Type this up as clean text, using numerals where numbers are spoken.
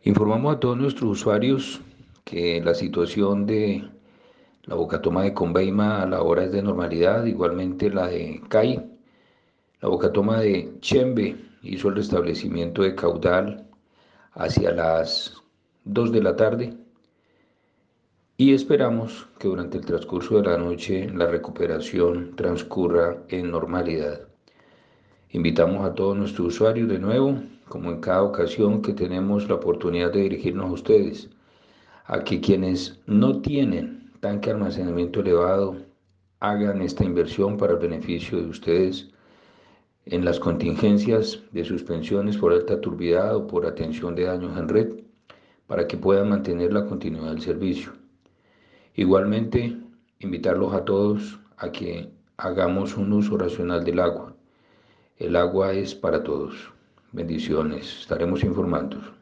Informamos a todos nuestros usuarios que la situación de la Bocatoma de Conveima a la hora es de normalidad, igualmente la de CAI. La Bocatoma de Chembe hizo el restablecimiento de caudal hacia las 2 de la tarde y esperamos que durante el transcurso de la noche la recuperación transcurra en normalidad. Invitamos a todos nuestros usuarios de nuevo, como en cada ocasión que tenemos la oportunidad de dirigirnos a ustedes, a que quienes no tienen tanque de almacenamiento elevado hagan esta inversión para el beneficio de ustedes en las contingencias de suspensiones por alta turbidez o por atención de daños en red, para que puedan mantener la continuidad del servicio. Igualmente, invitarlos a todos a que hagamos un uso racional del agua. El agua es para todos. Bendiciones. Estaremos informando.